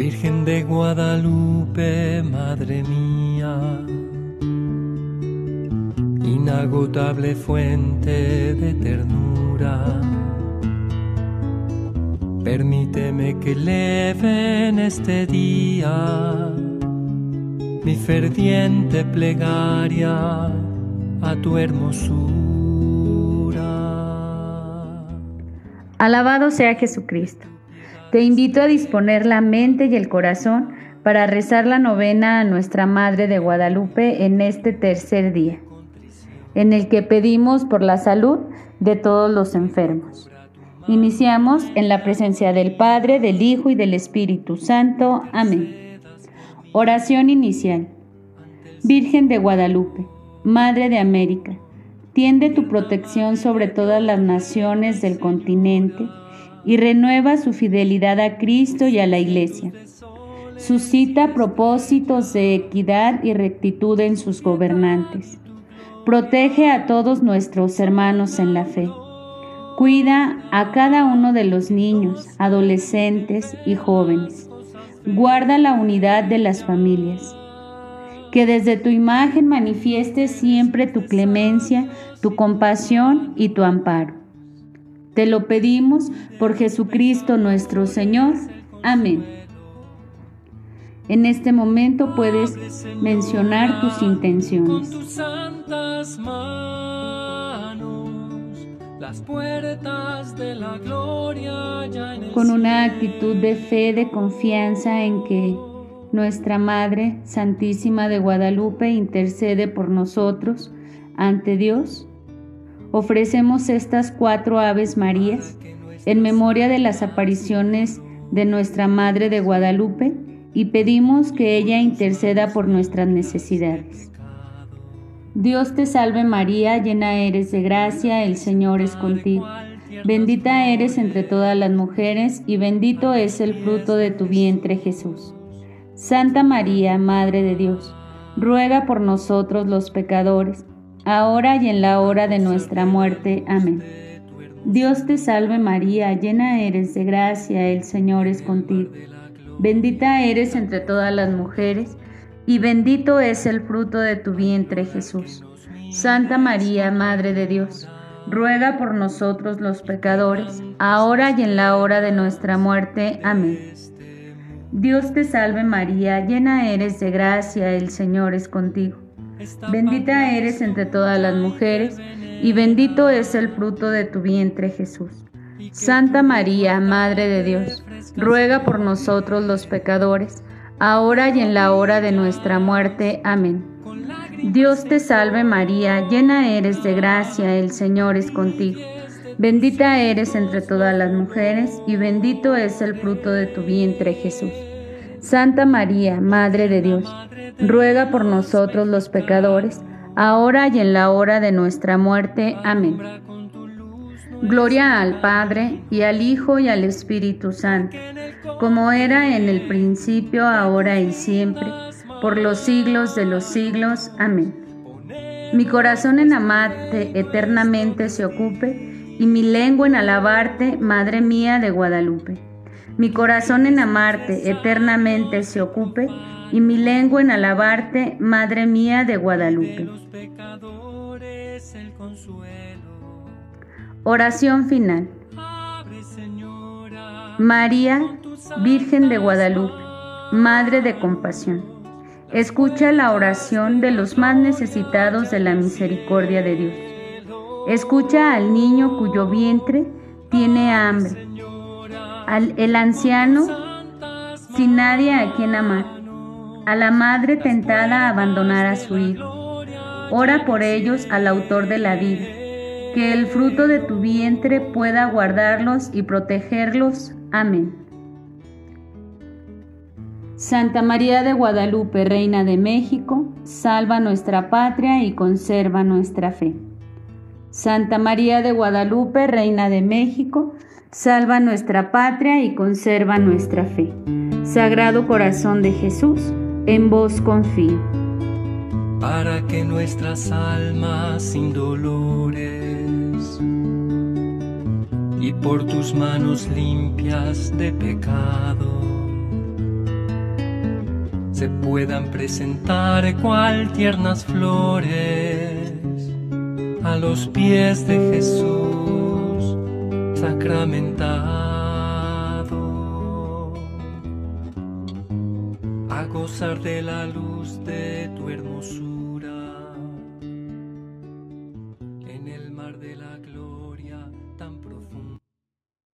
Virgen de Guadalupe, Madre mía, inagotable fuente de ternura, permíteme que eleve en este día mi ferviente plegaria a tu hermosura. Alabado sea Jesucristo. Te invito a disponer la mente y el corazón para rezar la novena a Nuestra Madre de Guadalupe en este tercer día, en el que pedimos por la salud de todos los enfermos. Iniciamos en la presencia del Padre, del Hijo y del Espíritu Santo. Amén. Oración inicial. Virgen de Guadalupe, Madre de América, tiende tu protección sobre todas las naciones del continente y renueva su fidelidad a Cristo y a la Iglesia. Suscita propósitos de equidad y rectitud en sus gobernantes. Protege a todos nuestros hermanos en la fe. Cuida a cada uno de los niños, adolescentes y jóvenes. Guarda la unidad de las familias. Que desde tu imagen manifiestes siempre tu clemencia, tu compasión y tu amparo. Te lo pedimos por Jesucristo nuestro Señor. Amén. En este momento puedes mencionar tus intenciones. Con tus santas manos, las puertas de la gloria ya en el Con una actitud de fe, de confianza en que nuestra Madre Santísima de Guadalupe intercede por nosotros ante Dios, ofrecemos estas 4 Aves Marías en memoria de las apariciones de nuestra Madre de Guadalupe y pedimos que ella interceda por nuestras necesidades. Dios te salve María, llena eres de gracia, el Señor es contigo. Bendita eres entre todas las mujeres y bendito es el fruto de tu vientre Jesús. Santa María, Madre de Dios, ruega por nosotros los pecadores, ahora y en la hora de nuestra muerte. Amén. Dios te salve María, llena eres de gracia, el Señor es contigo. Bendita eres entre todas las mujeres, y bendito es el fruto de tu vientre Jesús. Santa María, Madre de Dios, ruega por nosotros los pecadores, ahora y en la hora de nuestra muerte. Amén. Dios te salve María, llena eres de gracia, el Señor es contigo. Bendita eres entre todas las mujeres, y bendito es el fruto de tu vientre Jesús. Santa María, Madre de Dios, ruega por nosotros los pecadores, ahora y en la hora de nuestra muerte. Amén. Dios te salve María, llena eres de gracia, el Señor es contigo. Bendita eres entre todas las mujeres, y bendito es el fruto de tu vientre Jesús. Santa María, Madre de Dios, ruega por nosotros los pecadores, ahora y en la hora de nuestra muerte. Amén. Gloria al Padre, y al Hijo, y al Espíritu Santo, como era en el principio, ahora y siempre, por los siglos de los siglos. Amén. Mi corazón en amarte eternamente se ocupe, y mi lengua en alabarte, Madre mía de Guadalupe. Mi corazón en amarte eternamente se ocupe, y mi lengua en alabarte, Madre mía de Guadalupe. Oración final. María, Virgen de Guadalupe, Madre de compasión, escucha la oración de los más necesitados de la misericordia de Dios. Escucha al niño cuyo vientre tiene hambre, el anciano sin nadie a quien amar, a la madre tentada a abandonar a su hijo. Ora por ellos al autor de la vida, que el fruto de tu vientre pueda guardarlos y protegerlos. Amén. Santa María de Guadalupe, Reina de México, salva nuestra patria y conserva nuestra fe. Santa María de Guadalupe, Reina de México, salva nuestra patria y conserva nuestra fe. Sagrado Corazón de Jesús, en vos confío. Para que nuestras almas sin dolores y por tus manos limpias de pecado se puedan presentar cual tiernas flores a los pies de Jesús sacramentado, a gozar de la luz de tu hermosura.